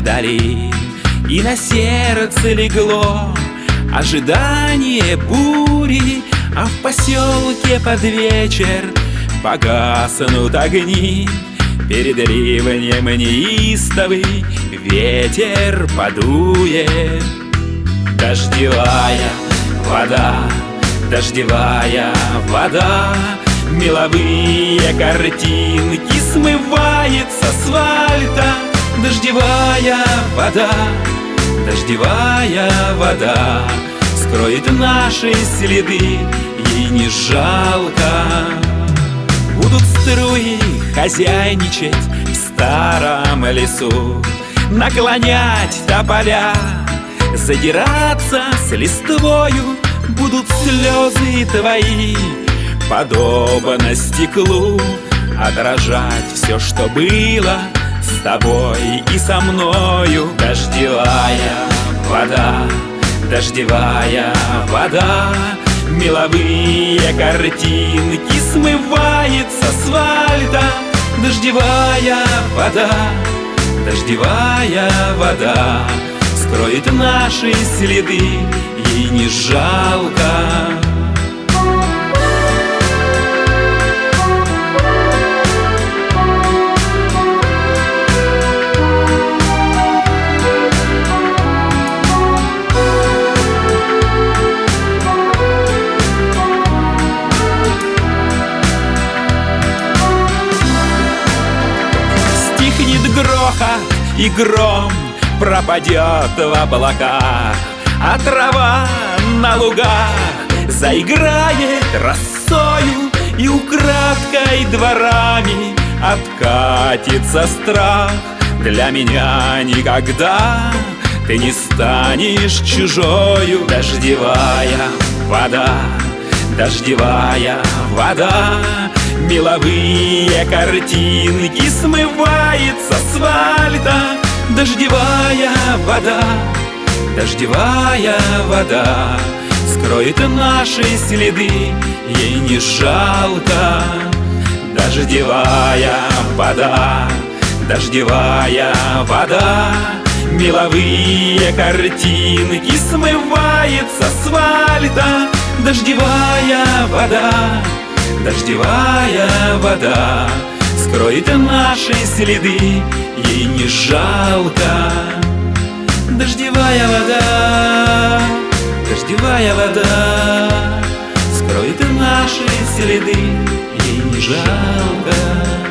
вдали, и на сердце легло ожидание бури, а в поселке под вечер погаснут огни. Перед ливнем неистовый ветер подует. Дождевая вода, дождевая вода, меловые картинки смывает с асфальта. Дождевая вода, дождевая вода скроет наши следы, ей не жалко. Будут струи хозяйничать в старом лесу, наклонять тополя, задираться с листвою. Будут слезы твои, подобно стеклу, отражать все, что было с тобой и со мною. Дождевая вода, дождевая вода, меловые картинки смывает с асфальта. Дождевая вода, дождевая вода скроет наши следы, ей не жалко. Стихнет грохот и гром, пропадет в облаках, а трава на лугах заиграет росою, и украдкой дворами откатится страх. Для меня никогда ты не станешь чужою. Дождевая вода, дождевая вода, меловые картинки смывает с асфальта. Дождевая вода, дождевая вода скроет наши следы, ей не жалко. Дождевая вода, дождевая вода, меловые картинки смывает с асфальта. Дождевая вода, дождевая вода скроет наши следы, ей не жалко. Дождевая вода, дождевая вода скроет наши следы, ей не жалко.